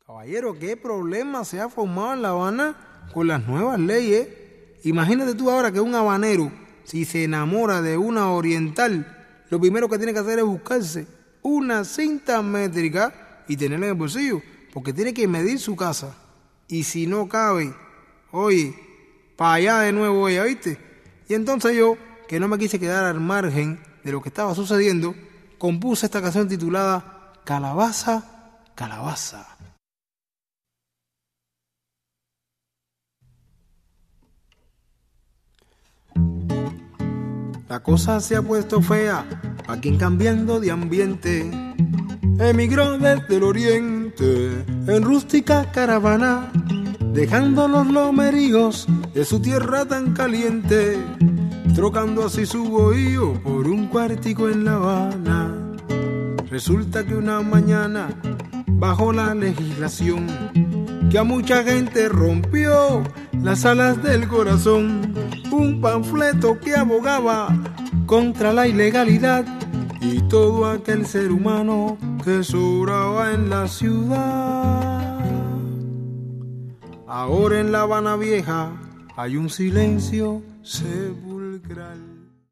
Caballero, ¿qué problema se ha formado en La Habana con las nuevas leyes? Imagínate tú ahora que un habanero, si se enamora de una oriental, lo primero que tiene que hacer es buscarse una cinta métrica y tenerla en el bolsillo, porque tiene que medir su casa. Y si no cabe, oye, para allá de nuevo ella, ¿viste? Y entonces yo, que no me quise quedar al margen de lo que estaba sucediendo, compuse esta canción titulada Calabaza, Calabaza. La cosa se ha puesto fea a quien cambiando de ambiente emigró desde el oriente en rústica caravana, dejando los lomeríos de su tierra tan caliente, trocando así su bohío por un cuartico en La Habana. Resulta que una mañana, bajo la legislación que a mucha gente rompió las alas del corazón, un panfleto que abogaba contra la ilegalidad y todo aquel ser humano que sobraba en la ciudad. Ahora en La Habana Vieja hay un silencio sepulcral.